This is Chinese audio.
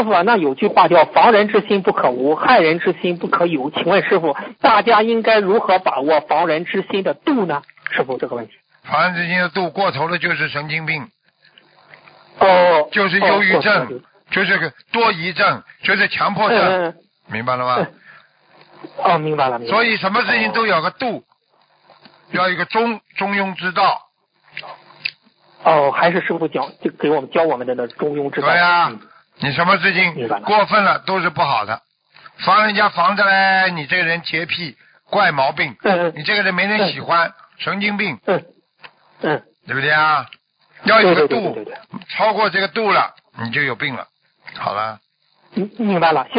师傅啊，那有句话叫防人之心不可无，害人之心不可有。请问师傅，大家应该如何把握防人之心的度呢？师傅这个问题。 防人之心的度过头了就是神经病， 哦， 就是忧郁症，就是个多疑症，就是强迫症，明白了吗？ 哦，明白了。 所以什么事情都有个度，要一个中庸之道。 哦，还是师傅教我们的那中庸之道。 对呀，你什么事情过分了都是不好的。防人家防着嘞，你这个人洁癖怪毛病，你这个人没人喜欢，神经病，对不对啊？要有个度，超过这个度了，你就有病了。好了， 明白了。